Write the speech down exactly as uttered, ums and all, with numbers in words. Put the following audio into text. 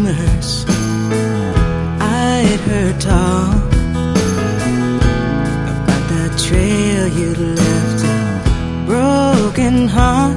rumors I'd heard talk about that trail you left a broken heart.